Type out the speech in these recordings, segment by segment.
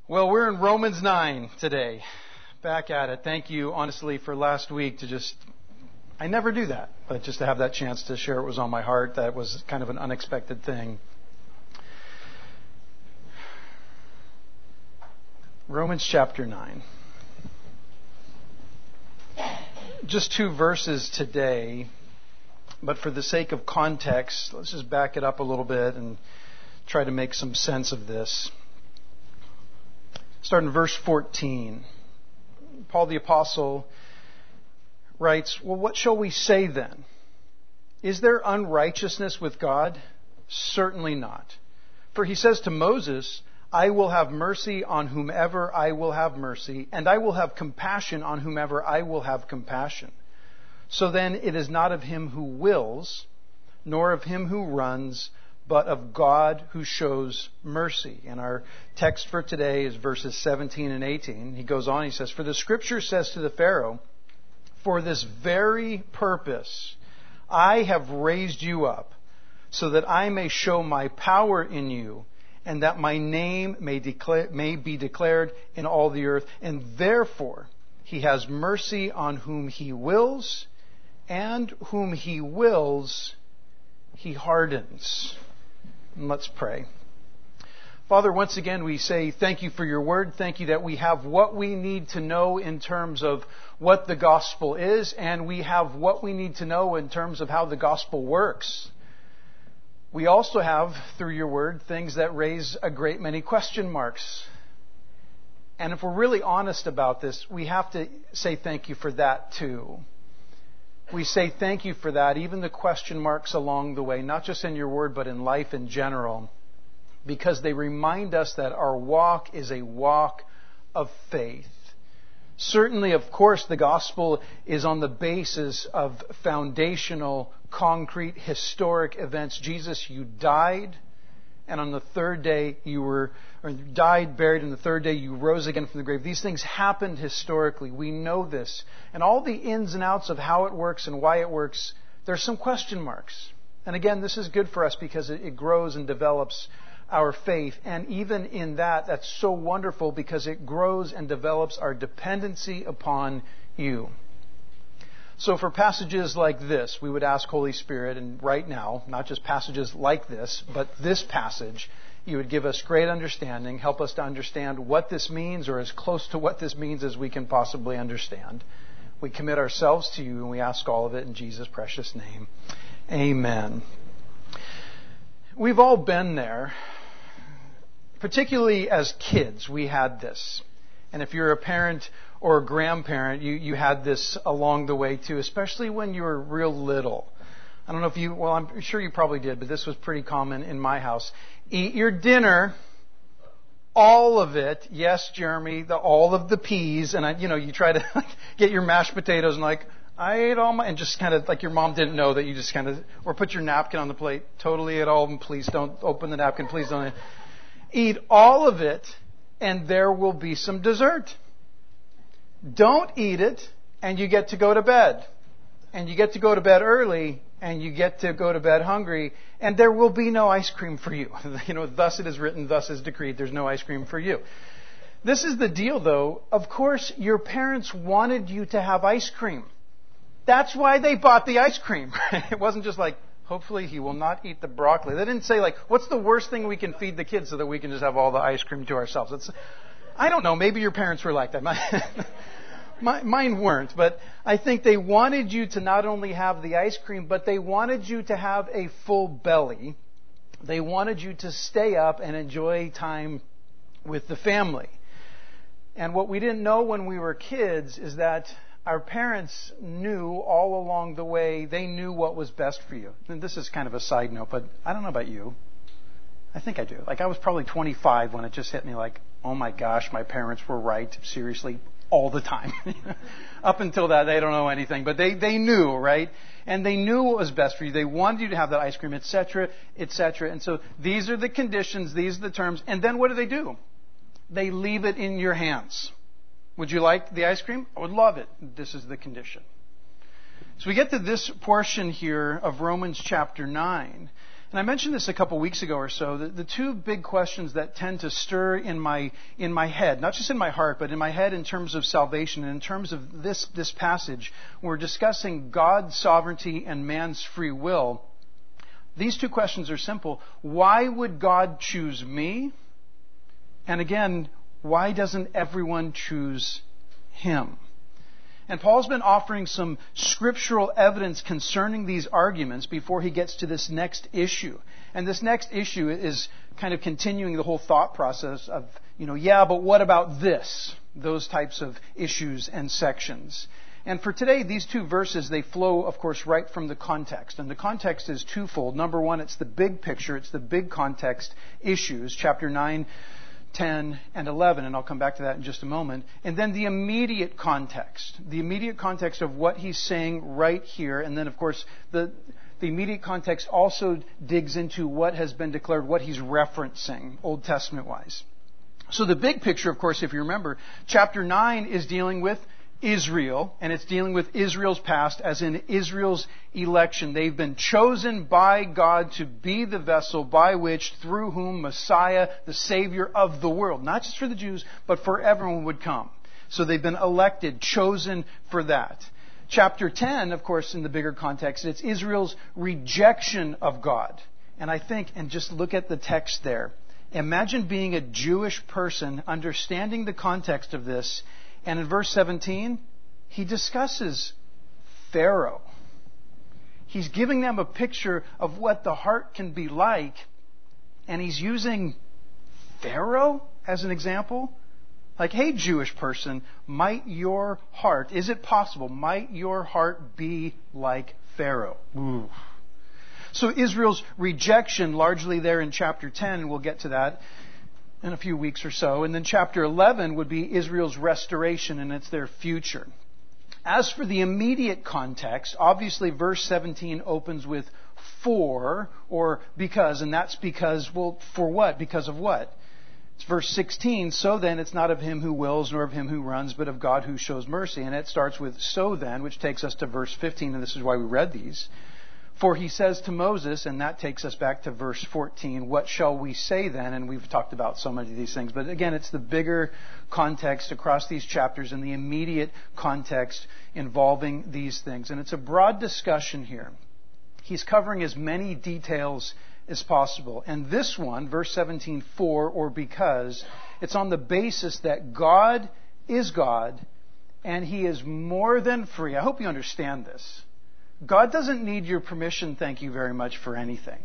Well, we're in Romans 9 today. Back at it. Thank you, honestly, for last week I never do that, but just to have that chance to share what was on my heart, that was kind of an unexpected thing. Romans chapter 9. Just 2 verses today, but for the sake of context, let's just back it up a little bit and try to make some sense of this. Start in verse 14. Paul the Apostle writes, "Well, what shall we say then? Is there unrighteousness with God? Certainly not. For he says to Moses, I will have mercy on whomever I will have mercy, and I will have compassion on whomever I will have compassion. So then it is not of him who wills, nor of him who runs, but of God who shows mercy." And our text for today is verses 17 and 18. He goes on, he says, "For the scripture says to the Pharaoh, for this very purpose I have raised you up, so that I may show my power in you, and that my name may be declared in all the earth. And therefore he has mercy on whom he wills, and whom he wills, he hardens." And let's pray. Father, once again we say thank you for your word. Thank you that we have what we need to know in terms of what the gospel is, and we have what we need to know in terms of how the gospel works. We also have, through your word, things that raise a great many question marks. And if we're really honest about this, we have to say thank you for that too. We say thank you for that, even the question marks along the way, not just in your word, but in life in general, because they remind us that our walk is a walk of faith. Certainly, of course, the gospel is on the basis of foundational, concrete, historic events. Jesus, you died, and on the third day died, buried, and the third day you rose again from the grave. These things happened historically. We know this. And all the ins and outs of how it works and why it works, there's some question marks. And again, this is good for us because it grows and develops our faith. And even in that, that's so wonderful because it grows and develops our dependency upon you. So for passages like this, we would ask Holy Spirit, and right now, not just passages like this, but this passage, you would give us great understanding, help us to understand what this means, or as close to what this means as we can possibly understand. We commit ourselves to you, and we ask all of it in Jesus' precious name. Amen. We've all been there. Particularly as kids, we had this. And if you're a parent or a grandparent, you had this along the way too, especially when you were real little. I don't know if I'm sure you probably did, but this was pretty common in my house. Eat your dinner, all of it. Yes, Jeremy, all of the peas. And you try to get your mashed potatoes and I ate all and just kind of like your mom didn't know that you just kind of, or put your napkin on the plate. Totally ate all of them. Please don't open the napkin. Please don't. Eat all of it, and there will be some dessert. Don't eat it, and you get to go to bed. And you get to go to bed early, and you get to go to bed hungry, and there will be no ice cream for you. Thus it is written, thus is decreed, there's no ice cream for you. This is the deal, though. Of course, your parents wanted you to have ice cream. That's why they bought the ice cream. It wasn't just like, hopefully he will not eat the broccoli. They didn't say what's the worst thing we can feed the kids so that we can just have all the ice cream to ourselves. I don't know. Maybe your parents were like that. Mine weren't. But I think they wanted you to not only have the ice cream, but they wanted you to have a full belly. They wanted you to stay up and enjoy time with the family. And what we didn't know when we were kids is that our parents knew all along the way, they knew what was best for you. And this is kind of a side note, but I don't know about you. I think I do. I was probably 25 when it just hit me oh my gosh, my parents were right, seriously, all the time. Up until that, they don't know anything, but they knew, right? And they knew what was best for you. They wanted you to have that ice cream, etc., etc. And so these are the conditions, these are the terms. And then what do? They leave it in your hands. Would you like the ice cream? I would love it. This is the condition. So we get to this portion here of Romans chapter 9. And I mentioned this a couple weeks ago or so. The two big questions that tend to stir in my head, not just in my heart, but in my head in terms of salvation and in terms of this passage, when we're discussing God's sovereignty and man's free will. These two questions are simple. Why would God choose me? And again, why doesn't everyone choose Him? And Paul's been offering some scriptural evidence concerning these arguments before he gets to this next issue. And this next issue is kind of continuing the whole thought process of, but what about this? Those types of issues and sections. And for today, these two verses, they flow, of course, right from the context. And the context is twofold. Number one, it's the big picture. It's the big context issues, chapter 9, 10, and 11, and I'll come back to that in just a moment. And then the immediate context of what he's saying right here. And then, of course, the immediate context also digs into what has been declared, what he's referencing, Old Testament-wise. So the big picture, of course, if you remember, chapter 9 is dealing with Israel, and it's dealing with Israel's past, as in Israel's election. They've been chosen by God to be the vessel by which, through whom Messiah, the Savior of the world, not just for the Jews, but for everyone, would come. So they've been elected, chosen for that. Chapter 10, of course, in the bigger context, it's Israel's rejection of God. And I think, and just look at the text there, imagine being a Jewish person, understanding the context of this. And in verse 17, he discusses Pharaoh. He's giving them a picture of what the heart can be like, and he's using Pharaoh as an example. Like, hey, Jewish person, is it possible, might your heart be like Pharaoh? Ooh. So Israel's rejection, largely there in chapter 10, and we'll get to that in a few weeks or so. And then chapter 11 would be Israel's restoration, and it's their future. As for the immediate context, obviously verse 17 opens with for or because, and that's because, well, for what? Because of what? It's verse 16, so then it's not of him who wills nor of him who runs, but of God who shows mercy. And it starts with so then, which takes us to verse 15, and this is why we read these. For he says to Moses, and that takes us back to verse 14, what shall we say then? And we've talked about so many of these things. But again, it's the bigger context across these chapters and the immediate context involving these things. And it's a broad discussion here. He's covering as many details as possible. And this one, verse 17, for or because, it's on the basis that God is God and He is more than free. I hope you understand this. God doesn't need your permission, thank you very much, for anything.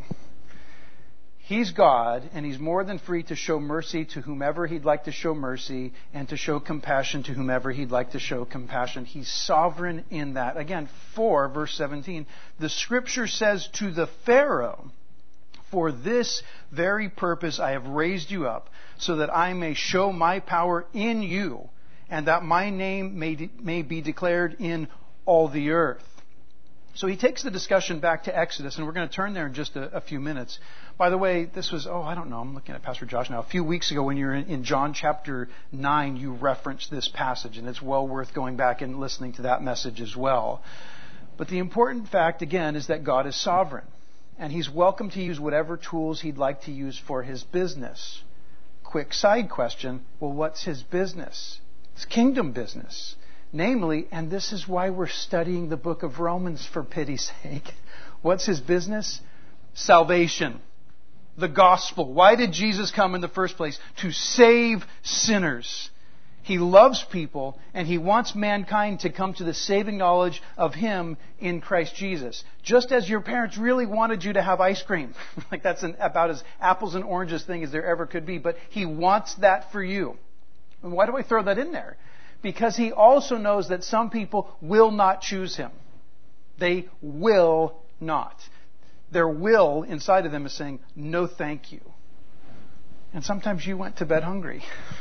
He's God, and He's more than free to show mercy to whomever He'd like to show mercy, and to show compassion to whomever He'd like to show compassion. He's sovereign in that. Again, for, verse 17, the Scripture says to the Pharaoh, for this very purpose I have raised you up, so that I may show my power in you, and that my name may be declared in all the earth. So he takes the discussion back to Exodus, and we're going to turn there in just a few minutes. By the way, this was, I'm looking at Pastor Josh now. A few weeks ago when you were in John chapter 9, you referenced this passage, and it's well worth going back and listening to that message as well. But the important fact, again, is that God is sovereign, and He's welcome to use whatever tools He'd like to use for His business. Quick side question, well, what's His business? It's kingdom business. Namely, and this is why we're studying the book of Romans, for pity's sake. What's His business? Salvation. The gospel. Why did Jesus come in the first place? To save sinners. He loves people, and He wants mankind to come to the saving knowledge of Him in Christ Jesus. Just as your parents really wanted you to have ice cream. Like that's about as apples and oranges thing as there ever could be. But He wants that for you. And why do I throw that in there? Because He also knows that some people will not choose Him. They will not. Their will inside of them is saying, no thank you. And sometimes you went to bed hungry.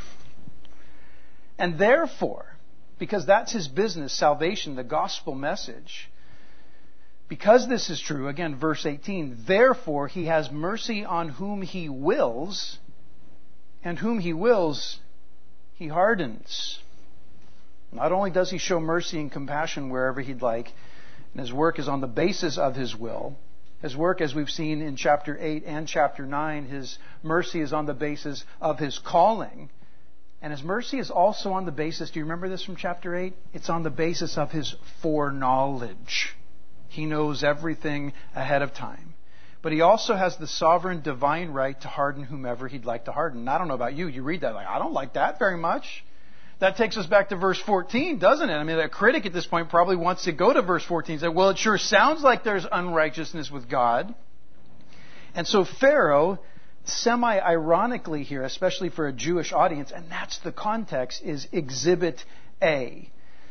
And therefore, because that's His business, salvation, the gospel message, because this is true, again, verse 18, therefore He has mercy on whom He wills, and whom He wills, He hardens. Not only does He show mercy and compassion wherever He'd like, and His work is on the basis of His will, His work, as we've seen in chapter 8 and chapter 9, His mercy is on the basis of His calling. And His mercy is also on the basis, do you remember this from chapter 8? It's on the basis of His foreknowledge. He knows everything ahead of time. But He also has the sovereign divine right to harden whomever He'd like to harden. And I don't know about you, you read that like, I don't like that very much. That takes us back to verse 14, doesn't it? I mean, a critic at this point probably wants to go to verse 14 and say, well, it sure sounds like there's unrighteousness with God. And so Pharaoh, semi-ironically here, especially for a Jewish audience, and that's the context, is Exhibit A.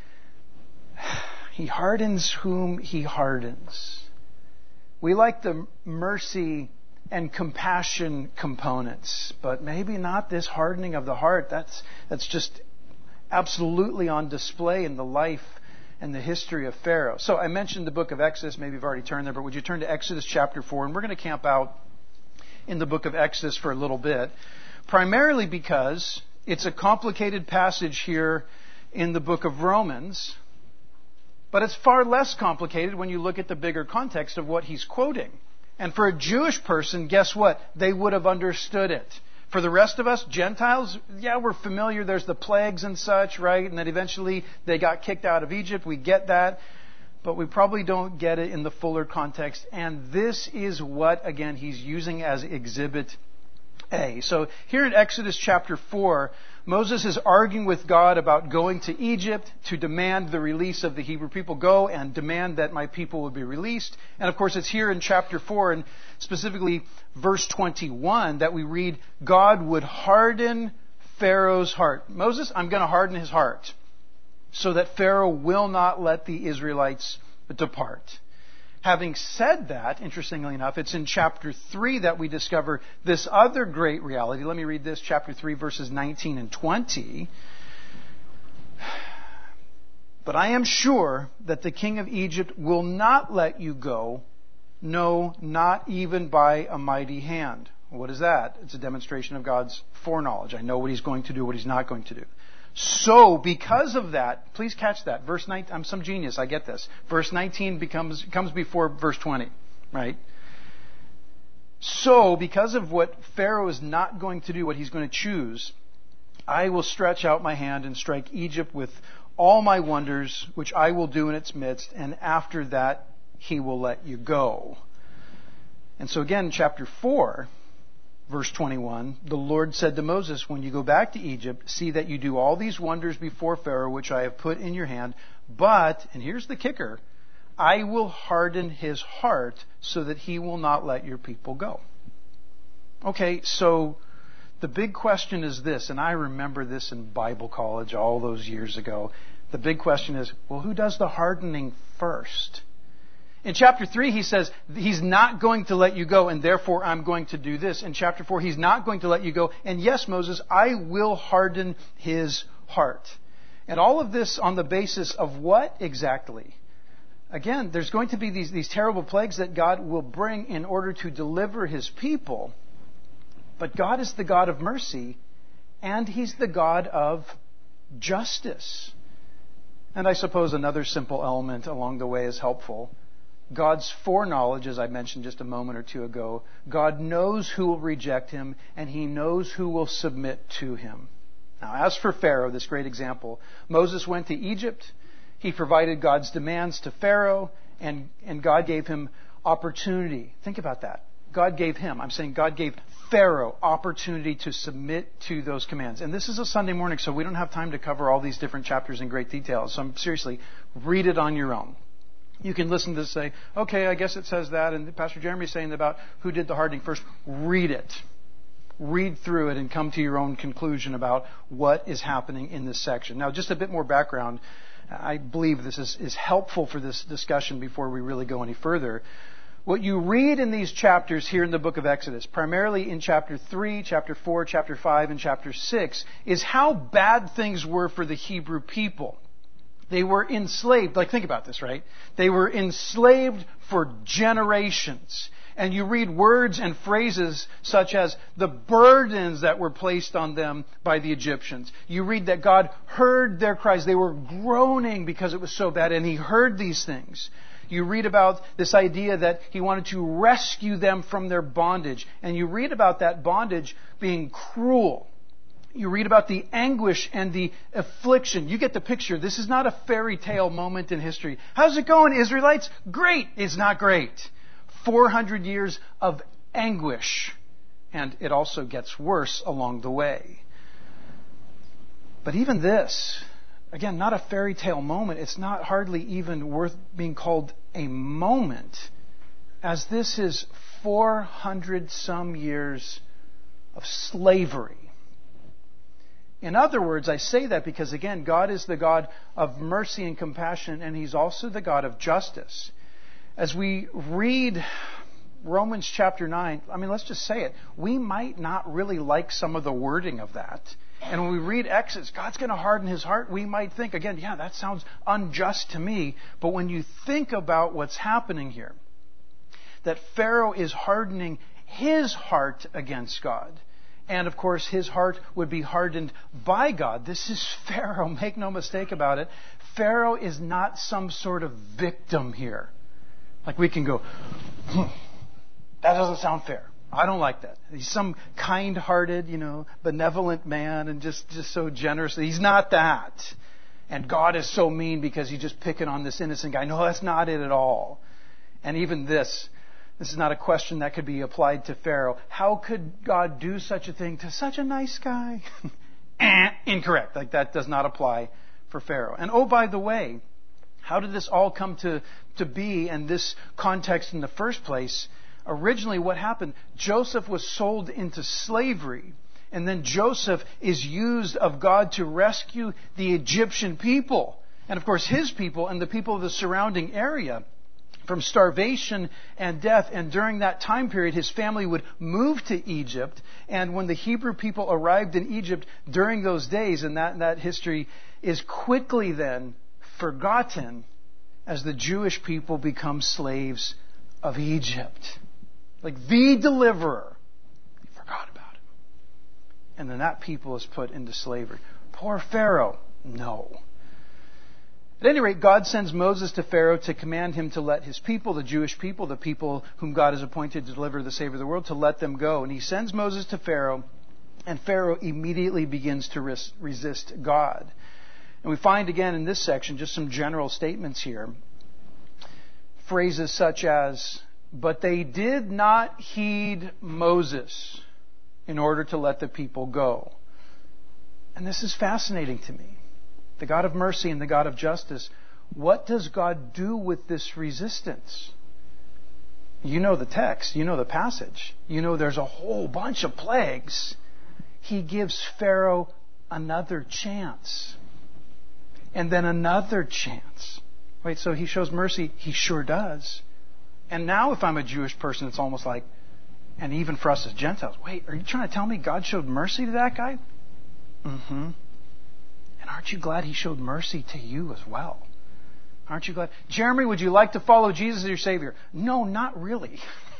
He hardens whom He hardens. We like the mercy and compassion components, but maybe not this hardening of the heart. That's just absolutely on display in the life and the history of Pharaoh. So I mentioned the book of Exodus. Maybe you've already turned there, but would you turn to Exodus chapter 4? And we're going to camp out in the book of Exodus for a little bit, primarily because it's a complicated passage here in the book of Romans, but it's far less complicated when you look at the bigger context of what he's quoting. And for a Jewish person, guess what? They would have understood it. For the rest of us, Gentiles, yeah, we're familiar. There's the plagues and such, right? And then eventually they got kicked out of Egypt. We get that. But we probably don't get it in the fuller context. And this is what, again, he's using as Exhibit A. So here in Exodus chapter 4, Moses is arguing with God about going to Egypt to demand the release of the Hebrew people. Go and demand that my people would be released. And of course, it's here in chapter 4, and specifically verse 21, that we read, God would harden Pharaoh's heart. Moses, I'm going to harden his heart so that Pharaoh will not let the Israelites depart. Having said that, interestingly enough, it's in chapter 3 that we discover this other great reality. Let me read this, chapter 3, verses 19 and 20. But I am sure that the king of Egypt will not let you go, no, not even by a mighty hand. What is that? It's a demonstration of God's foreknowledge. I know what He's going to do, what He's not going to do. So, because of that, please catch that. Verse 19, I'm some genius, I get this. Verse 19 comes before verse 20, right? So, because of what Pharaoh is not going to do, what he's going to choose, I will stretch out my hand and strike Egypt with all my wonders, which I will do in its midst, and after that he will let you go. And so again, chapter 4, verse 21, the Lord said to Moses, when you go back to Egypt, see that you do all these wonders before Pharaoh, which I have put in your hand. But, and here's the kicker, I will harden his heart so that he will not let your people go. Okay, so the big question is this, and I remember this in Bible college all those years ago. The big question is, well, who does the hardening first? In chapter 3, he says, He's not going to let you go, and therefore I'm going to do this. In chapter 4, He's not going to let you go. And yes, Moses, I will harden his heart. And all of this on the basis of what exactly? Again, there's going to be these terrible plagues that God will bring in order to deliver His people. But God is the God of mercy, and He's the God of justice. And I suppose another simple element along the way is helpful. God's foreknowledge, as I mentioned just a moment or two ago, God knows who will reject Him, and He knows who will submit to Him. Now, as for Pharaoh, this great example, Moses went to Egypt. He provided God's demands to Pharaoh, and God gave him opportunity. Think about that. God gave Pharaoh opportunity to submit to those commands. And this is a Sunday morning, so we don't have time to cover all these different chapters in great detail. So seriously, read it on your own. You can listen to this and say, okay, I guess it says that, and Pastor Jeremy's saying about who did the hardening first. Read it. Read through it and come to your own conclusion about what is happening in this section. Now, just a bit more background. I believe this is helpful for this discussion before we really go any further. What you read in these chapters here in the book of Exodus, primarily in chapter 3, chapter 4, chapter 5, and chapter 6, is how bad things were for the Hebrew people. They were enslaved. Like, think about this, right? They were enslaved for generations. And you read words and phrases such as the burdens that were placed on them by the Egyptians. You read that God heard their cries. They were groaning because it was so bad, and He heard these things. You read about this idea that he wanted to rescue them from their bondage. And you read about that bondage being cruel. You read about the anguish and the affliction. You get the picture. This is not a fairy tale moment in history. How's it going, Israelites? Great. It's not great. 400 years of anguish. And it also gets worse along the way. But even this, again, not a fairy tale moment. It's not hardly even worth being called a moment, as this is 400 some years of slavery. In other words, I say that because, again, God is the God of mercy and compassion, and He's also the God of justice. As we read Romans chapter 9, let's just say it. We might not really like some of the wording of that. And when we read Exodus, God's going to harden His heart. We might think, again, yeah, that sounds unjust to me. But when you think about what's happening here, that Pharaoh is hardening his heart against God. And of course, his heart would be hardened by God. This is Pharaoh. Make no mistake about it. Pharaoh is not some sort of victim here. Like we can go, that doesn't sound fair. I don't like that. He's some kind-hearted, benevolent man and just so generous. He's not that. And God is so mean because he's just picking on this innocent guy. No, that's not it at all. And even this is not a question that could be applied to Pharaoh. How could God do such a thing to such a nice guy? Incorrect. Like that does not apply for Pharaoh. And oh, by the way, how did this all come to be in this context in the first place? Originally, what happened? Joseph was sold into slavery. And then Joseph is used of God to rescue the Egyptian people. And of course, his people and the people of the surrounding area from starvation and death. And during that time period, his family would move to Egypt. And when the Hebrew people arrived in Egypt during those days, and that history is quickly then forgotten as the Jewish people become slaves of Egypt. Like the deliverer. They forgot about him. And then that people is put into slavery. Poor Pharaoh. No. At any rate, God sends Moses to Pharaoh to command him to let his people, the Jewish people, the people whom God has appointed to deliver the Savior of the world, to let them go. And he sends Moses to Pharaoh, and Pharaoh immediately begins to resist God. And we find again in this section just some general statements here. Phrases such as, but they did not heed Moses in order to let the people go. And this is fascinating to me. The God of mercy and the God of justice. What does God do with this resistance? You know the text. You know the passage. You know there's a whole bunch of plagues. He gives Pharaoh another chance. And then another chance. Wait, so he shows mercy? He sure does. And now if I'm a Jewish person, it's almost like, and even for us as Gentiles, wait, are you trying to tell me God showed mercy to that guy? Mm-hmm. And aren't you glad He showed mercy to you as well? Aren't you glad? Jeremy, would you like to follow Jesus as your Savior? No, not really.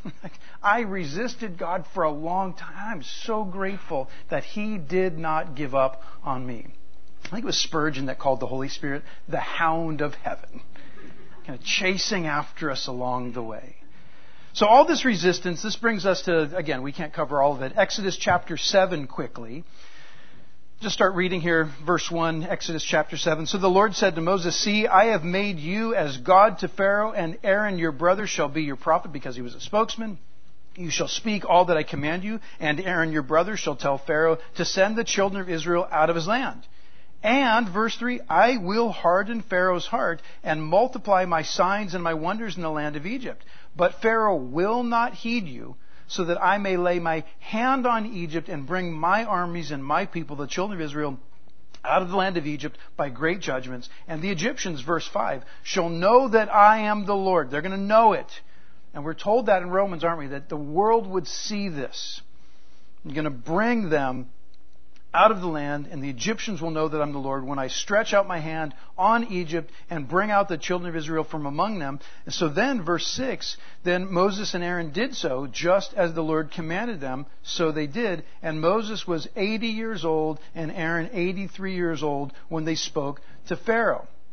I resisted God for a long time. I'm so grateful that He did not give up on me. I think it was Spurgeon that called the Holy Spirit the hound of heaven, kind of chasing after us along the way. So all this resistance, this brings us to, again, we can't cover all of it. Exodus chapter 7 quickly. Just start reading here, verse 1, Exodus chapter 7. So the Lord said to Moses, see, I have made you as God to Pharaoh, and Aaron your brother shall be your prophet, because he was a spokesman. You shall speak all that I command you, and Aaron your brother shall tell Pharaoh to send the children of Israel out of his land. And, verse 3, I will harden Pharaoh's heart and multiply my signs and my wonders in the land of Egypt. But Pharaoh will not heed you, so that I may lay my hand on Egypt and bring my armies and my people, the children of Israel, out of the land of Egypt by great judgments. And the Egyptians, verse 5, shall know that I am the Lord. They're going to know it. And we're told that in Romans, aren't we? That the world would see this. I'm going to bring them out of the land, and the Egyptians will know that I'm the Lord when I stretch out my hand on Egypt and bring out the children of Israel from among them. And so then, verse 6, then Moses and Aaron did so, just as the Lord commanded them, so they did. And Moses was 80 years old, and Aaron 83 years old when they spoke to Pharaoh.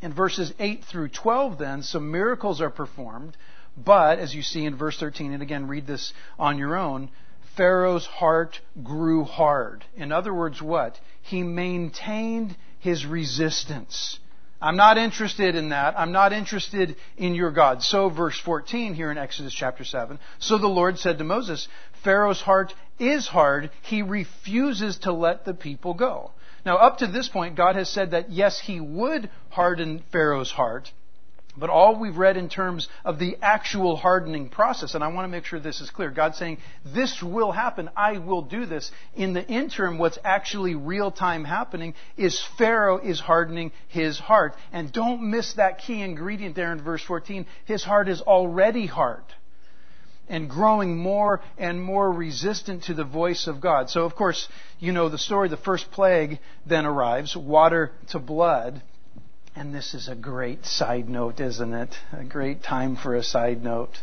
In verses 8 through 12 then, some miracles are performed, but as you see in verse 13, and again read this on your own, Pharaoh's heart grew hard. In other words, what? He maintained his resistance. I'm not interested in that. I'm not interested in your God. So verse 14 here in Exodus chapter 7. So the Lord said to Moses, Pharaoh's heart is hard. He refuses to let the people go. Now up to this point, God has said that yes, He would harden Pharaoh's heart. But all we've read in terms of the actual hardening process, and I want to make sure this is clear. God's saying, this will happen. I will do this. In the interim, what's actually real time happening is Pharaoh is hardening his heart. And don't miss that key ingredient there in verse 14. His heart is already hard and growing more and more resistant to the voice of God. So, of course, you know the story. The first plague then arrives, water to blood. And this is a great side note, isn't it? A great time for a side note.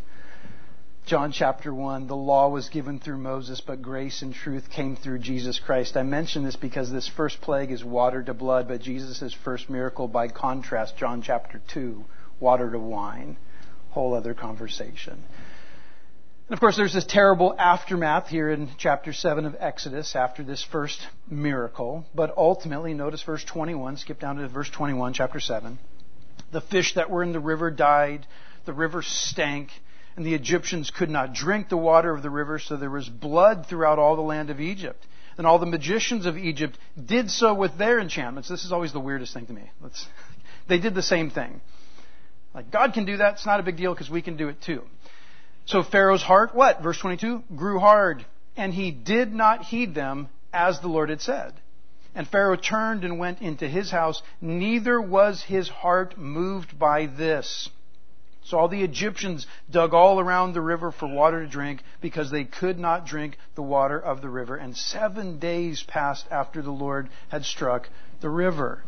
John chapter 1, the law was given through Moses, but grace and truth came through Jesus Christ. I mention this because this first plague is water to blood, but Jesus' first miracle, by contrast, John chapter 2, water to wine. Whole other conversation. And of course, there's this terrible aftermath here in chapter 7 of Exodus after this first miracle. But ultimately, notice verse 21, skip down to verse 21, chapter 7. The fish that were in the river died, the river stank, and the Egyptians could not drink the water of the river, so there was blood throughout all the land of Egypt. And all the magicians of Egypt did so with their enchantments. This is always the weirdest thing to me. They did the same thing. Like, God can do that, it's not a big deal because we can do it too. So Pharaoh's heart, what? Verse 22, grew hard, and he did not heed them as the Lord had said. And Pharaoh turned and went into his house, neither was his heart moved by this. So all the Egyptians dug all around the river for water to drink, because they could not drink the water of the river. And 7 days passed after the Lord had struck the river.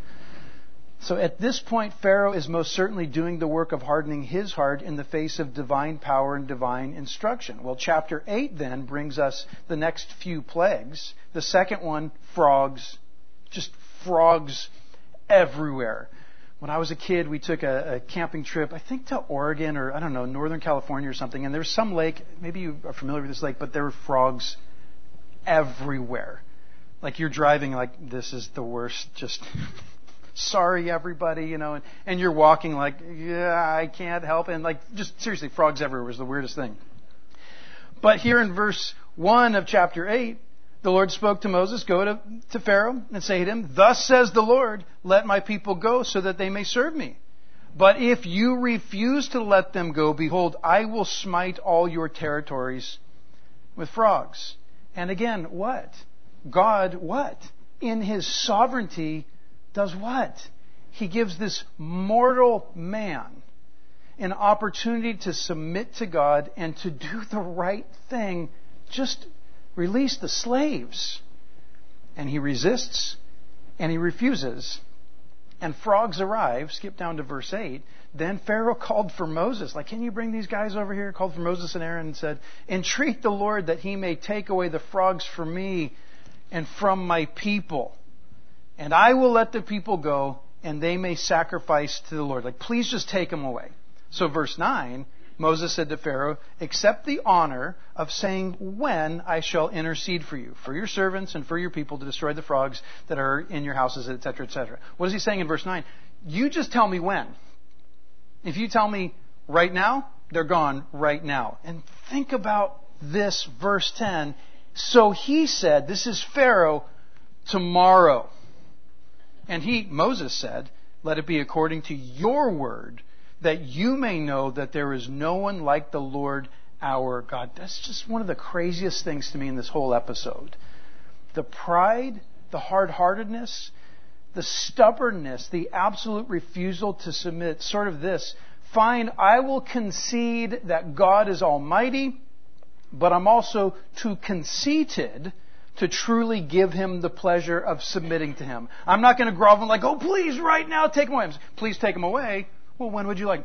So at this point, Pharaoh is most certainly doing the work of hardening his heart in the face of divine power and divine instruction. Well, chapter 8 then brings us the next few plagues. The second one, frogs. Just frogs everywhere. When I was a kid, we took a camping trip, I think to Oregon or, I don't know, Northern California or something. And there was some lake, maybe you are familiar with this lake, but there were frogs everywhere. Like you're driving like, this is the worst, just... sorry everybody, you know, and you're walking like, yeah, I can't help it. And like, just seriously, frogs everywhere was the weirdest thing. But here in verse 1 of chapter 8, the Lord spoke to Moses, go to Pharaoh and say to him, thus says the Lord, let my people go so that they may serve me. But if you refuse to let them go, behold, I will smite all your territories with frogs. And again, what? God, what? In His sovereignty, does what? He gives this mortal man an opportunity to submit to God and to do the right thing. Just release the slaves. And he resists and he refuses. And frogs arrive. Skip down to verse 8. Then Pharaoh called for Moses. Like, can you bring these guys over here? Called for Moses and Aaron and said, entreat the Lord that He may take away the frogs from me and from my people. And I will let the people go, and they may sacrifice to the Lord. Like, please just take them away. So verse 9, Moses said to Pharaoh, accept the honor of saying when I shall intercede for you, for your servants and for your people to destroy the frogs that are in your houses, etc., etc. What is he saying in verse 9? You just tell me when. If you tell me right now, they're gone right now. And think about this, verse 10. So he said, this is Pharaoh, tomorrow. And Moses said, let it be according to your word, that you may know that there is no one like the Lord our God. That's just one of the craziest things to me in this whole episode. The pride, the hard-heartedness, the stubbornness, the absolute refusal to submit. Sort of this, fine, I will concede that God is almighty, but I'm also too conceited to truly give Him the pleasure of submitting to Him. I'm not going to grovel like, oh, please, right now, take Him away. Please take Him away. Well, when would you like?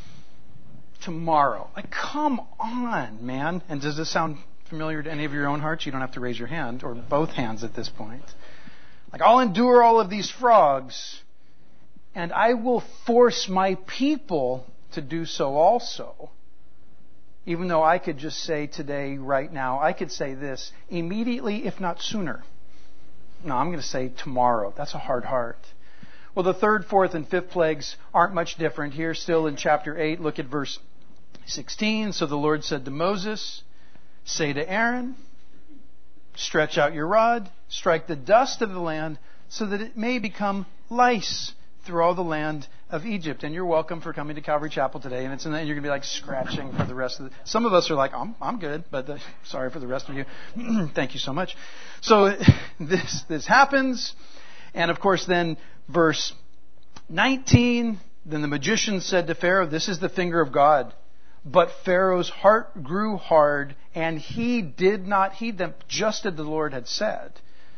Tomorrow. Like, come on, man. And does this sound familiar to any of your own hearts? You don't have to raise your hand, or both hands at this point. Like, I'll endure all of these frogs and I will force my people to do so also. Even though I could just say today, right now, I could say this, immediately, if not sooner. No, I'm going to say tomorrow. That's a hard heart. Well, the third, fourth, and fifth plagues aren't much different. Here, still in chapter 8, look at verse 16. So the Lord said to Moses, say to Aaron, stretch out your rod, strike the dust of the land, so that it may become lice through all the land of Egypt. And you're welcome for coming to Calvary Chapel today. And you're going to be like scratching for the rest of the... Some of us are like, I'm good, but sorry for the rest of you. Thank you so much. So this happens. And of course then verse 19, then the magician said to Pharaoh, this is the finger of God. But Pharaoh's heart grew hard, and he did not heed them, just as the Lord had said.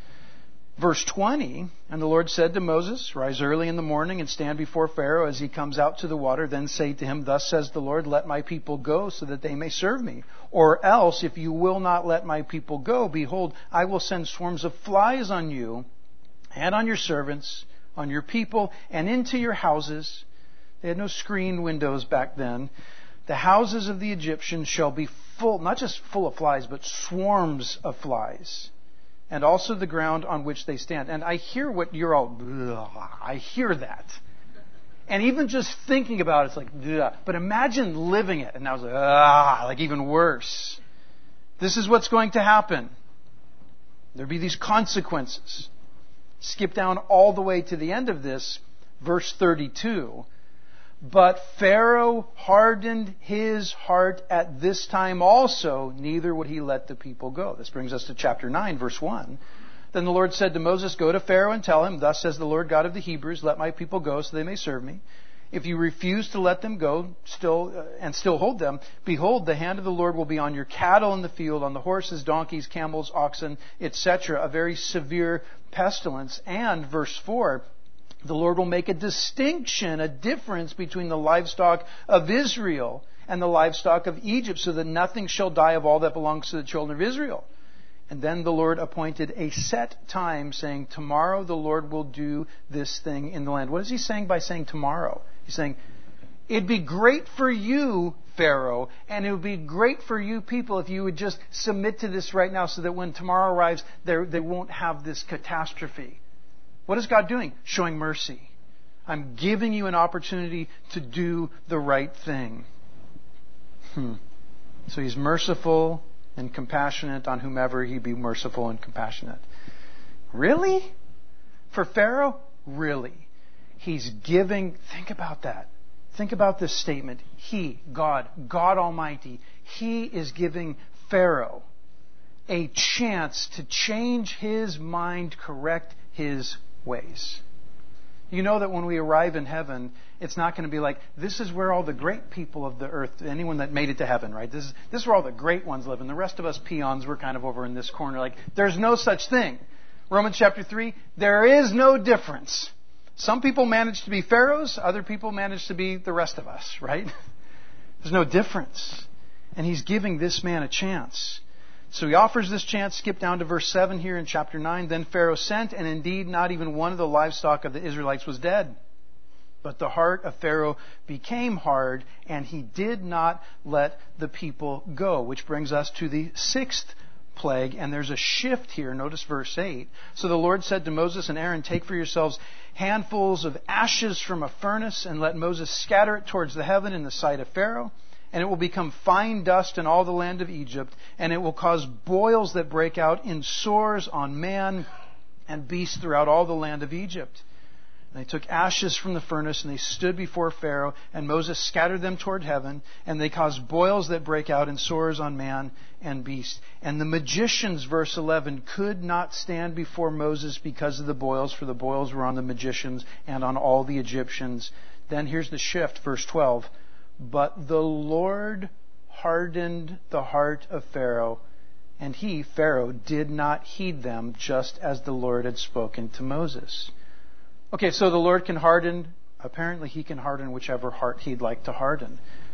Verse 20, and the Lord said to Moses, rise early in the morning and stand before Pharaoh as he comes out to the water. Then say to him, thus says the Lord, let my people go so that they may serve me. Or else, if you will not let my people go, behold, I will send swarms of flies on you and on your servants, on your people, and into your houses. They had no screened windows back then. The houses of the Egyptians shall be full, not just full of flies, but swarms of flies. And also the ground on which they stand. And I hear what you're all, I hear that. And even just thinking about it, it's like, but imagine living it. And I was like even worse. This is what's going to happen. There'll be these consequences. Skip down all the way to the end of this, verse 32. But Pharaoh hardened his heart at this time also, neither would he let the people go. This brings us to chapter 9, verse 1. Then the Lord said to Moses, go to Pharaoh and tell him, thus says the Lord God of the Hebrews, let my people go so they may serve me. If you refuse to let them go still hold them, behold, the hand of the Lord will be on your cattle in the field, on the horses, donkeys, camels, oxen, etc., a very severe pestilence. And verse 4, the Lord will make a distinction, a difference between the livestock of Israel and the livestock of Egypt, so that nothing shall die of all that belongs to the children of Israel. And then the Lord appointed a set time, saying, tomorrow the Lord will do this thing in the land. What is he saying by saying tomorrow? He's saying, it'd be great for you, Pharaoh, and it would be great for you people if you would just submit to this right now, so that when tomorrow arrives, they won't have this catastrophe. What is God doing? Showing mercy. I'm giving you an opportunity to do the right thing. So he's merciful and compassionate on whomever he be merciful and compassionate. Really? For Pharaoh? Really? He's giving, think about that. Think about this statement. He, God Almighty, He is giving Pharaoh a chance to change his mind, correct his ways. You know that when we arrive in heaven, it's not going to be like, this is where all the great people of the earth, anyone that made it to heaven, right? This is where all the great ones live. And the rest of us peons, we're kind of over in this corner. Like, there's no such thing. Romans chapter 3, there is no difference. Some people manage to be pharaohs, other people manage to be the rest of us, right? There's no difference. And he's giving this man a chance. So he offers this chance. Skip down to verse 7 here in chapter 9. Then Pharaoh sent, and indeed not even one of the livestock of the Israelites was dead. But the heart of Pharaoh became hard, and he did not let the people go. Which brings us to the sixth plague, and there's a shift here. Notice verse 8. So the Lord said to Moses and Aaron, take for yourselves handfuls of ashes from a furnace, and let Moses scatter it towards the heaven in the sight of Pharaoh. And it will become fine dust in all the land of Egypt, and it will cause boils that break out in sores on man and beast throughout all the land of Egypt. And they took ashes from the furnace, and they stood before Pharaoh, and Moses scattered them toward heaven, and they caused boils that break out in sores on man and beast. And the magicians, verse 11, could not stand before Moses because of the boils, for the boils were on the magicians and on all the Egyptians. Then here's the shift, verse 12. But the Lord hardened the heart of Pharaoh, and he, Pharaoh, did not heed them, just as the Lord had spoken to Moses. Okay, so the Lord can harden, apparently he can harden whichever heart he'd like to harden.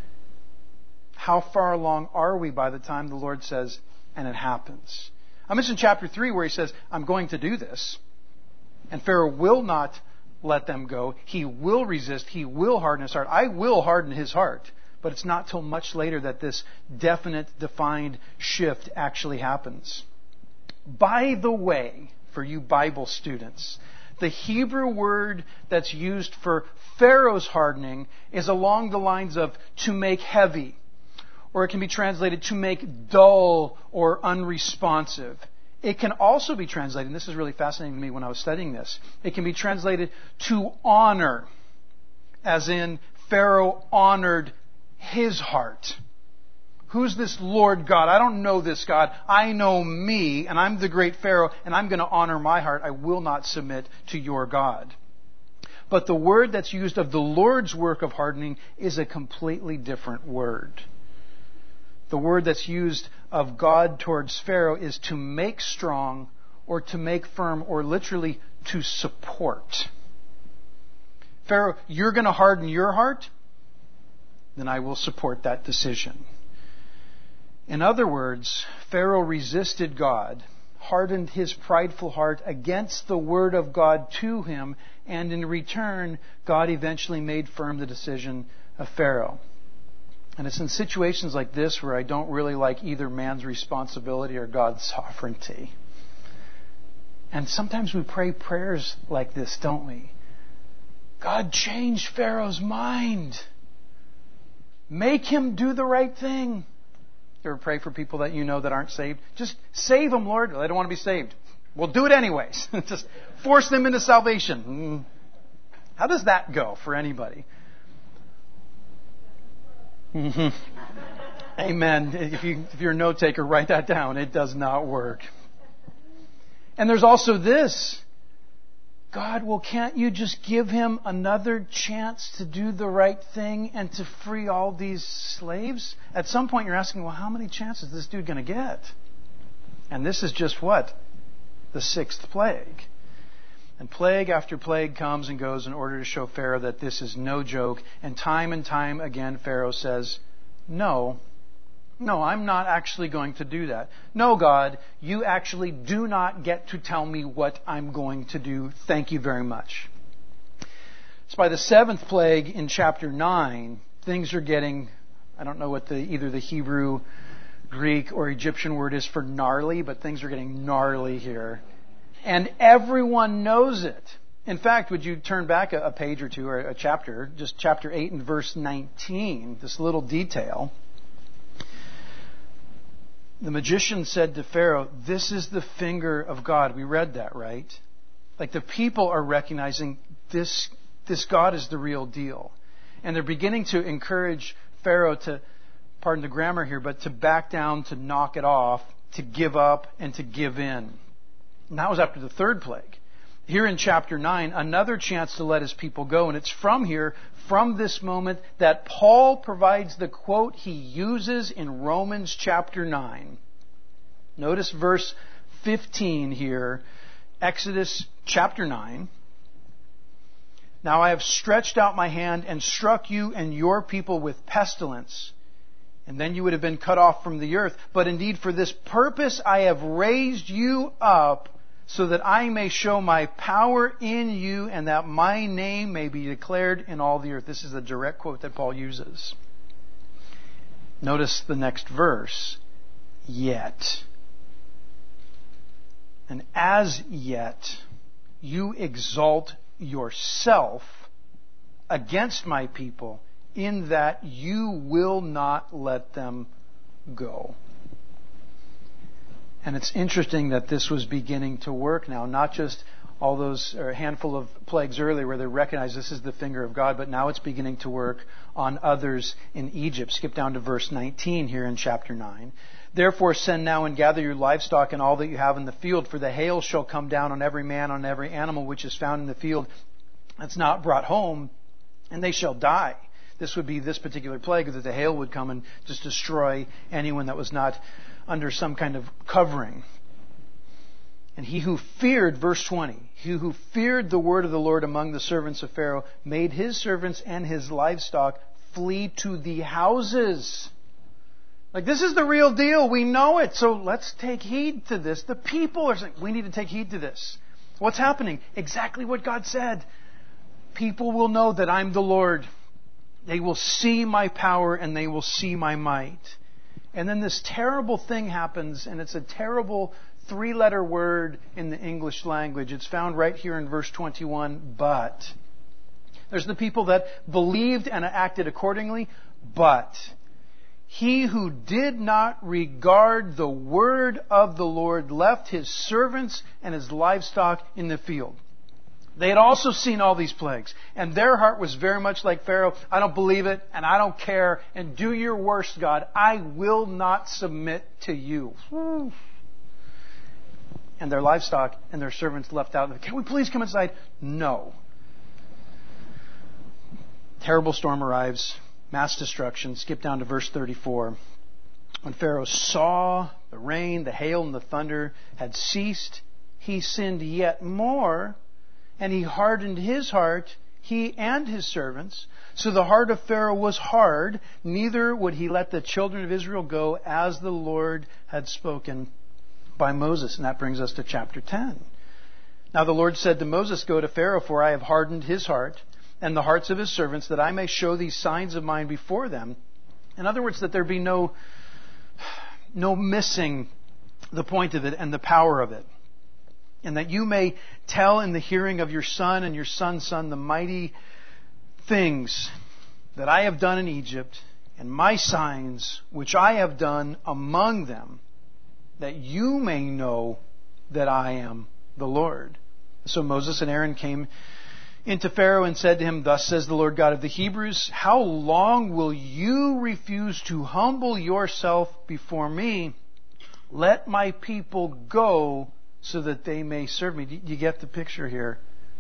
How far along are we by the time the Lord says, and it happens? I mentioned chapter 3 where he says, I'm going to do this. And Pharaoh will not let them go. He will resist. He will harden his heart. I will harden his heart. But it's not till much later that this definite, defined shift actually happens. By the way, for you Bible students, the Hebrew word that's used for Pharaoh's hardening is along the lines of to make heavy, or it can be translated to make dull or unresponsive. It can also be translated, and this is really fascinating to me when I was studying this, it can be translated to honor, as in Pharaoh honored his heart. Who's this Lord God? I don't know this God. I know me, and I'm the great Pharaoh, and I'm going to honor my heart. I will not submit to your God. But the word that's used of the Lord's work of hardening is a completely different word. The word that's used of God towards Pharaoh is to make strong, or to make firm, or literally to support. Pharaoh, you're going to harden your heart? Then I will support that decision. In other words, Pharaoh resisted God, hardened his prideful heart against the word of God to him, and in return, God eventually made firm the decision of Pharaoh. And it's in situations like this where I don't really like either man's responsibility or God's sovereignty. And sometimes we pray prayers like this, don't we? God, change Pharaoh's mind. Make him do the right thing. You ever pray for people that you know that aren't saved? Just save them, Lord. They don't want to be saved. Well, do it anyways. Just force them into salvation. How does that go for anybody? Amen. If you're a note taker, write that down. It does not work. And there's also this. God, well, can't you just give him another chance to do the right thing and to free all these slaves? At some point you're asking, well, how many chances is this dude going to get? And this is just what? The sixth plague. And plague after plague comes and goes in order to show Pharaoh that this is no joke. And time again, Pharaoh says, no, I'm not actually going to do that. No, God, you actually do not get to tell me what I'm going to do. Thank you very much. So by the seventh plague in chapter 9, things are getting, I don't know what either the Hebrew, Greek, or Egyptian word is for gnarly, but things are getting gnarly here. And everyone knows it. In fact, would you turn back a page or two, or a chapter, just chapter 8 and verse 19, this little detail. The magician said to Pharaoh, this is the finger of God. We read that, right? Like the people are recognizing this God is the real deal. And they're beginning to encourage Pharaoh to, pardon the grammar here, but to back down, to knock it off, to give up, and to give in. And that was after the third plague. Here in chapter 9, another chance to let his people go. And it's from this moment, that Paul provides the quote he uses in Romans chapter 9. Notice verse 15 here, Exodus chapter 9. Now I have stretched out my hand and struck you and your people with pestilence, and then you would have been cut off from the earth. But indeed for this purpose I have raised you up, so that I may show my power in you and that my name may be declared in all the earth. This is a direct quote that Paul uses. Notice the next verse. Yet. And as yet, you exalt yourself against my people, in that you will not let them go. And it's interesting that this was beginning to work now, not just all those, or a handful of plagues earlier where they recognize this is the finger of God, but now it's beginning to work on others in Egypt. Skip down to verse 19 here in chapter 9. Therefore send now and gather your livestock and all that you have in the field, for the hail shall come down on every man, on every animal which is found in the field that's not brought home, and they shall die. This would be this particular plague, that the hail would come and just destroy anyone that was not under some kind of covering. And he who feared, verse 20, he who feared the word of the Lord among the servants of Pharaoh made his servants and his livestock flee to the houses. Like, this is the real deal. We know it. So let's take heed to this. The people are saying, we need to take heed to this. What's happening? Exactly what God said. people will know that I'm the Lord. They will see my power and they will see my might. And then this terrible thing happens, and it's a terrible 3-letter word in the English language. It's found right here in verse 21, but. There's the people that believed and acted accordingly, but he who did not regard the word of the Lord left his servants and his livestock in the field. They had also seen all these plagues, and their heart was very much like Pharaoh. I don't believe it, and I don't care, and do your worst, God. I will not submit to you. And their livestock and their servants left out. Can we please come inside? No. Terrible storm arrives, mass destruction. Skip down to verse 34. When Pharaoh saw the rain, the hail, and the thunder had ceased, he sinned yet more, and he hardened his heart, he and his servants. So the heart of Pharaoh was hard, neither would he let the children of Israel go, as the Lord had spoken by Moses. And that brings us to chapter 10. Now the Lord said to Moses, go to Pharaoh, for I have hardened his heart and the hearts of his servants, that I may show these signs of mine before them. In other words, that there be no missing the point of it and the power of it. And that you may tell in the hearing of your son and your son's son the mighty things that I have done in Egypt, and my signs which I have done among them, that you may know that I am the Lord. So Moses and Aaron came into Pharaoh and said to him, thus says the Lord God of the Hebrews, how long will you refuse to humble yourself before me? Let my people go so that they may serve me. Do you get the picture here?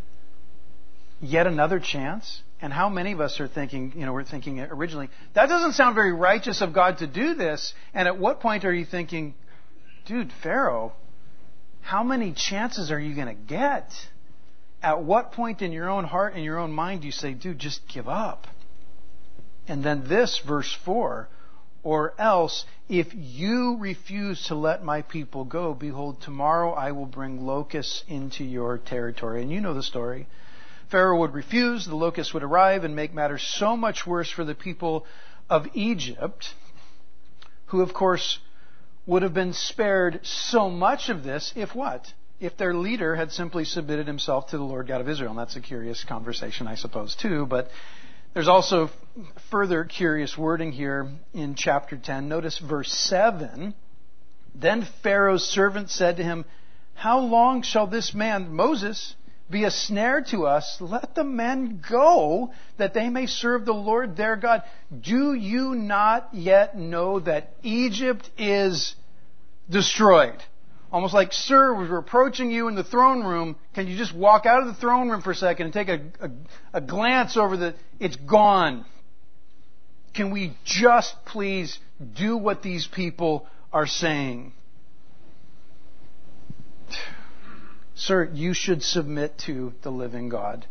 Yet another chance? And how many of us are thinking, we're thinking originally, that doesn't sound very righteous of God to do this. And at what point are you thinking, dude, Pharaoh, how many chances are you going to get? At what point in your own heart and your own mind do you say, dude, just give up? And then this, verse 4, or else, if you refuse to let my people go, behold, tomorrow I will bring locusts into your territory. And you know the story. Pharaoh would refuse, the locusts would arrive and make matters so much worse for the people of Egypt, who, of course, would have been spared so much of this if what? If their leader had simply submitted himself to the Lord God of Israel. And that's a curious conversation, I suppose, too. But there's also further curious wording here in chapter 10. Notice verse 7. Then Pharaoh's servant said to him, how long shall this man, Moses, be a snare to us? Let the men go, that they may serve the Lord their God. Do you not yet know that Egypt is destroyed? Almost like, sir, we're approaching you in the throne room. Can you just walk out of the throne room for a second and take a glance over it's gone. Can we just please do what these people are saying? Sir, you should submit to the living God.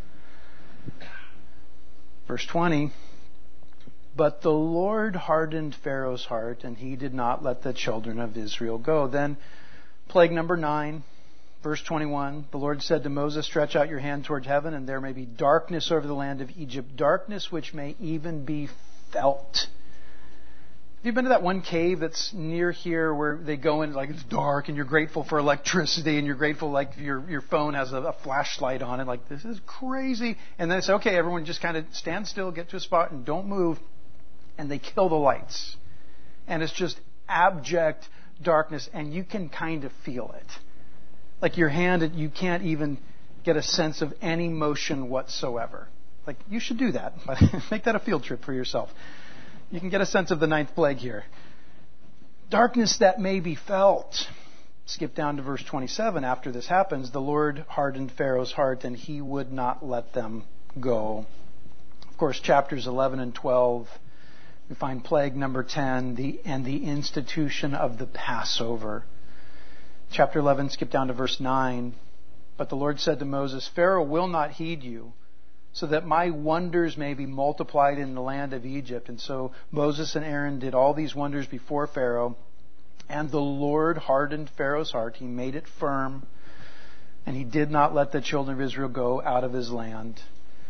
Verse 20. But the Lord hardened Pharaoh's heart, and he did not let the children of Israel go. Then, plague number 9, verse 21. The Lord said to Moses, stretch out your hand toward heaven, and there may be darkness over the land of Egypt, darkness which may even be felt. Have you been to that one cave that's near here where they go in, like it's dark and you're grateful for electricity and you're grateful like your phone has a flashlight on it, like this is crazy. And then they say, okay, everyone just kind of stand still, get to a spot and don't move. And they kill the lights. And it's just abject darkness and you can kind of feel it. Like your hand, you can't even get a sense of any motion whatsoever. Like you should do that. Make that a field trip for yourself. You can get a sense of the 9th plague here. Darkness that may be felt. Skip down to verse 27. After this happens, the Lord hardened Pharaoh's heart and he would not let them go. Of course, chapters 11 and 12, we find plague number 10 and the institution of the Passover. Chapter 11, skip down to verse 9. But the Lord said to Moses, Pharaoh will not heed you, so that my wonders may be multiplied in the land of Egypt. And so Moses and Aaron did all these wonders before Pharaoh. And the Lord hardened Pharaoh's heart. He made it firm. And he did not let the children of Israel go out of his land.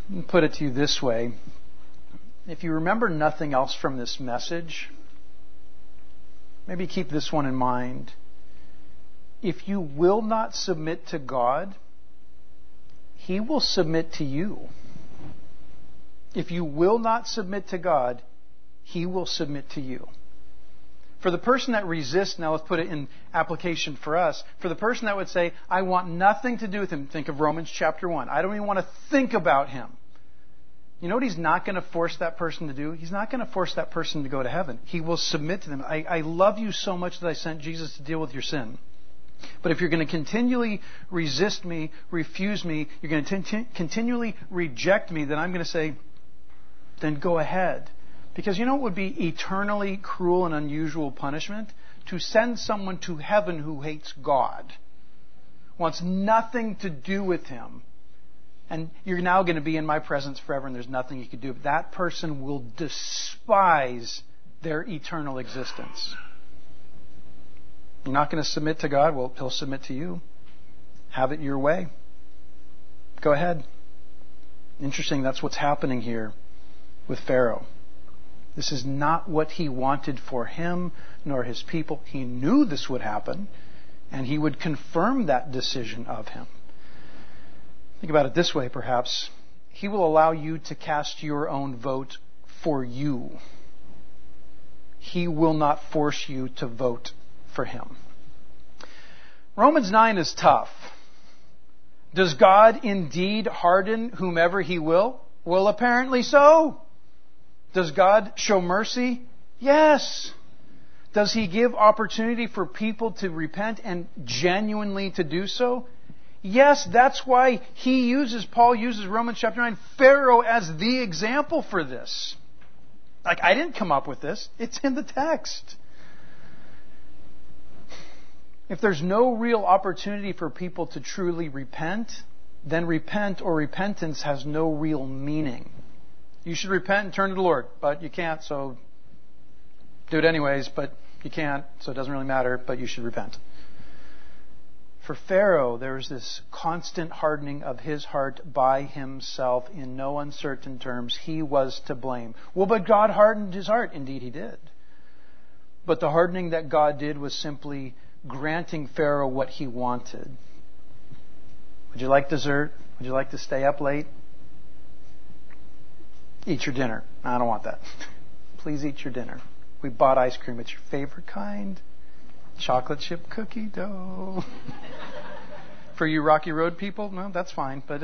put it to you this way. If you remember nothing else from this message, maybe keep this one in mind. If you will not submit to God, He will submit to you. If you will not submit to God, He will submit to you. For the person that resists, now let's put it in application for us, for the person that would say, I want nothing to do with Him, think of Romans chapter 1. I don't even want to think about Him. You know what He's not going to force that person to do? He's not going to force that person to go to heaven. He will submit to them. I love you so much that I sent Jesus to deal with your sin. But if you're going to continually resist me, refuse me, you're going to continually reject me, then I'm going to say, then go ahead. Because you know what would be eternally cruel and unusual punishment? To send someone to heaven who hates God, wants nothing to do with Him. And you're now going to be in my presence forever and there's nothing you can do. That person will despise their eternal existence. You're not going to submit to God? Well, He'll submit to you. Have it your way. Go ahead. Interesting, that's what's happening here with Pharaoh. This is not what he wanted for him nor his people. He knew this would happen, and he would confirm that decision of him. Think about it this way, perhaps. He will allow you to cast your own vote for you. He will not force you to vote for Him. Romans 9 is tough. Does God indeed harden whomever He will? Well, apparently so. Does God show mercy? Yes. Does He give opportunity for people to repent and genuinely to do so? Yes, that's why Paul uses Romans chapter 9, Pharaoh as the example for this. Like, I didn't come up with this. It's in the text. If there's no real opportunity for people to truly repent, then repent or repentance has no real meaning. You should repent and turn to the Lord, but you can't, so do it anyways, but you can't, so it doesn't really matter, but you should repent. For Pharaoh, there was this constant hardening of his heart by himself in no uncertain terms. He was to blame. Well, but God hardened his heart. Indeed, He did. But the hardening that God did was simply granting Pharaoh what he wanted. Would you like dessert? Would you like to stay up late? Eat your dinner. I don't want that. Please eat your dinner. We bought ice cream. It's your favorite kind. Chocolate chip cookie dough. For you Rocky Road people, no, that's fine. But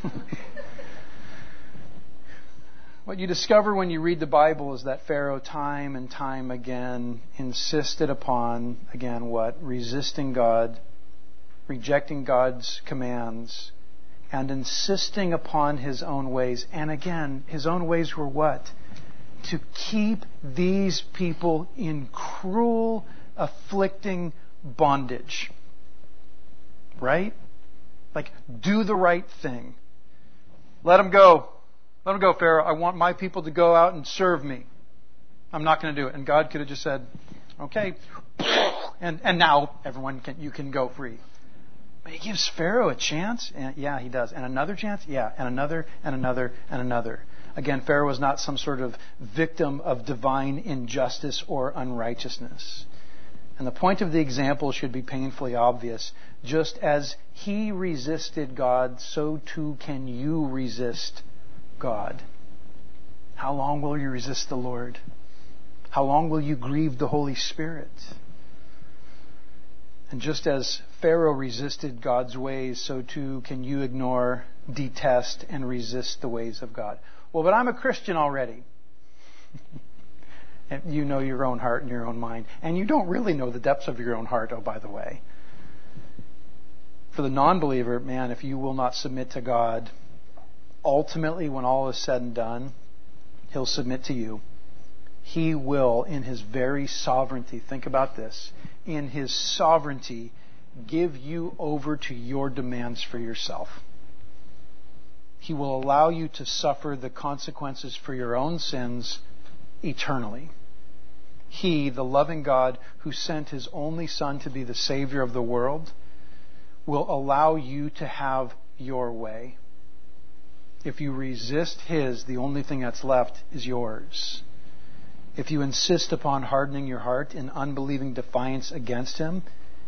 what you discover when you read the Bible is that Pharaoh time and time again insisted upon, again, what? Resisting God, rejecting God's commands, and insisting upon his own ways. And again, his own ways were what? To keep these people in cruel, afflicting bondage. Right? Like, do the right thing. Let them go. Let them go, Pharaoh. I want my people to go out and serve me. I'm not going to do it. And God could have just said, okay. And now you can go free. But He gives Pharaoh a chance. And yeah, He does. And another chance? Yeah. And another, and another, and another. Again, Pharaoh was not some sort of victim of divine injustice or unrighteousness. And the point of the example should be painfully obvious. Just as he resisted God, so too can you resist God. How long will you resist the Lord? How long will you grieve the Holy Spirit? And just as Pharaoh resisted God's ways, so too can you ignore, detest, and resist the ways of God. Well, but I'm a Christian already. And you know your own heart and your own mind. And you don't really know the depths of your own heart, oh, by the way. For the non-believer, man, if you will not submit to God, ultimately, when all is said and done, He'll submit to you. He will, in His very sovereignty, think about this, in His sovereignty, give you over to your demands for yourself. He will allow you to suffer the consequences for your own sins eternally. He, the loving God who sent His only Son to be the Savior of the world, will allow you to have your way. If you resist His, the only thing that's left is yours. If you insist upon hardening your heart in unbelieving defiance against Him,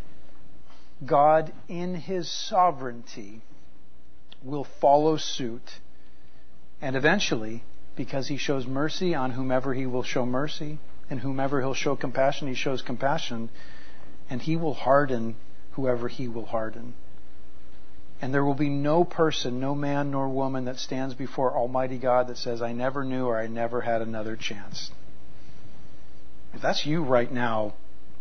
God, in His sovereignty, will follow suit. And eventually, because He shows mercy on whomever He will show mercy, and whomever He'll show compassion, He shows compassion, and He will harden whoever He will harden. And there will be no person, no man nor woman that stands before Almighty God that says, I never knew or I never had another chance. If that's you right now,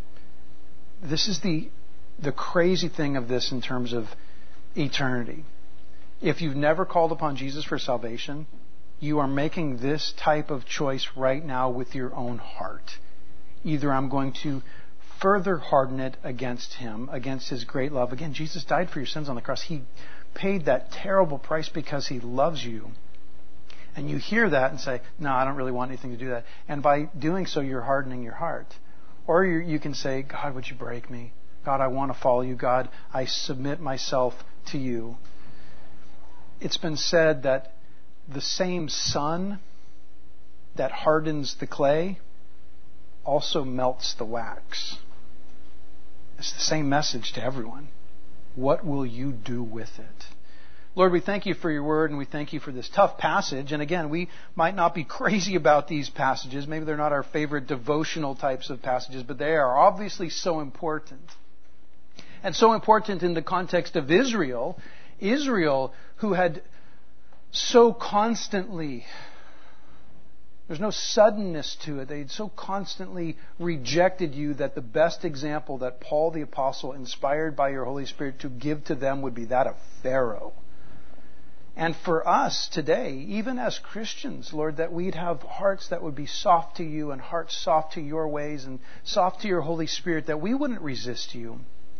this is the crazy thing of this in terms of eternity. If you've never called upon Jesus for salvation, you are making this type of choice right now with your own heart. Either I'm going to further harden it against Him, against His great love. Again, Jesus died for your sins on the cross. He paid that terrible price because He loves you. And you hear that and say, no, I don't really want anything to do that. And by doing so, you're hardening your heart. Or you can say, God, would you break me? God, I want to follow you. God, I submit myself to you. It's been said that the same sun that hardens the clay also melts the wax. It's the same message to everyone. What will you do with it? Lord, we thank You for Your word, and we thank You for this tough passage. And again, we might not be crazy about these passages. Maybe they're not our favorite devotional types of passages, but they are obviously so important. And so important in the context of Israel. Israel, who had so constantly, there's no suddenness to it. They had so constantly rejected You that the best example that Paul the Apostle, inspired by Your Holy Spirit to give to them, would be that of Pharaoh. And for us today, even as Christians, Lord, that we'd have hearts that would be soft to You and hearts soft to Your ways and soft to Your Holy Spirit, that we wouldn't resist You,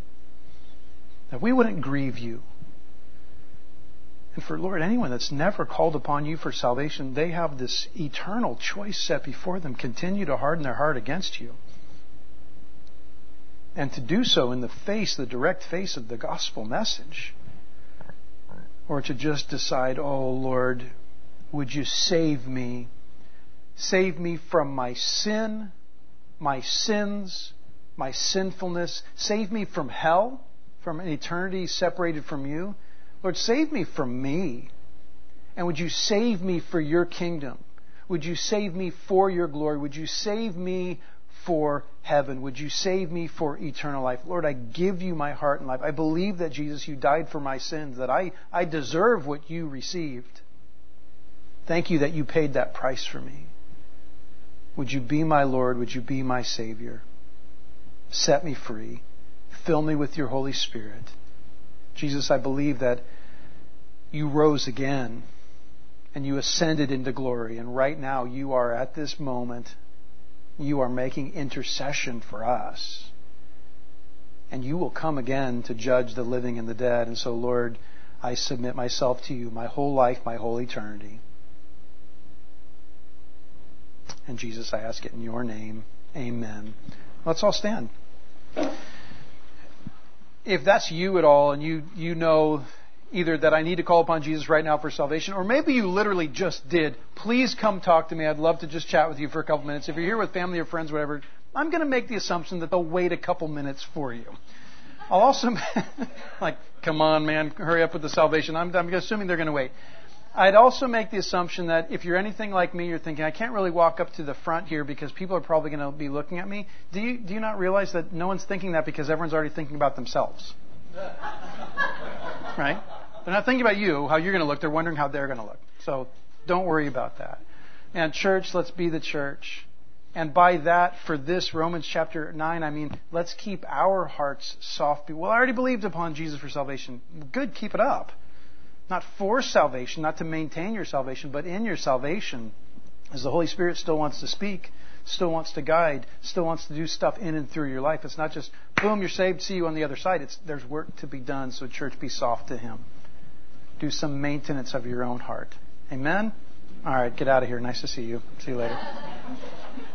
that we wouldn't grieve You. And for, Lord, anyone that's never called upon You for salvation, they have this eternal choice set before them. Continue to harden their heart against You. And to do so in the direct face of the gospel message. Or to just decide, oh, Lord, would You save me? Save me from my sin, my sins, my sinfulness. Save me from hell, from an eternity separated from You. Lord, save me from me. And would You save me for Your kingdom? Would You save me for Your glory? Would You save me for heaven? Would You save me for eternal life? Lord, I give You my heart and life. I believe that, Jesus, You died for my sins, that I deserve what You received. Thank You that You paid that price for me. Would You be my Lord? Would You be my Savior? Set me free. Fill me with Your Holy Spirit. Jesus, I believe that You rose again and You ascended into glory. And right now, You are at this moment, You are making intercession for us. And You will come again to judge the living and the dead. And so, Lord, I submit myself to You, my whole life, my whole eternity. And Jesus, I ask it in Your name. Amen. Let's all stand. If that's you at all, and you know either that I need to call upon Jesus right now for salvation, or maybe you literally just did, please come talk to me. I'd love to just chat with you for a couple minutes. If you're here with family or friends, whatever, I'm going to make the assumption that they'll wait a couple minutes for you. I'll also, like, come on, man, hurry up with the salvation. I'm assuming they're going to wait. I'd also make the assumption that if you're anything like me, you're thinking, I can't really walk up to the front here because people are probably going to be looking at me. Do you not realize that no one's thinking that because everyone's already thinking about themselves? Right? They're not thinking about you, how you're going to look. They're wondering how they're going to look. So don't worry about that. And church, let's be the church. And by that, for this, Romans chapter 9, I mean, let's keep our hearts soft. Well, I already believed upon Jesus for salvation. Good, keep it up. Not for salvation, not to maintain your salvation, but in your salvation, as the Holy Spirit still wants to speak, still wants to guide, still wants to do stuff in and through your life. It's not just, boom, you're saved, see you on the other side. There's work to be done, so church, be soft to Him. Do some maintenance of your own heart. Amen? All right, get out of here. Nice to see you. See you later.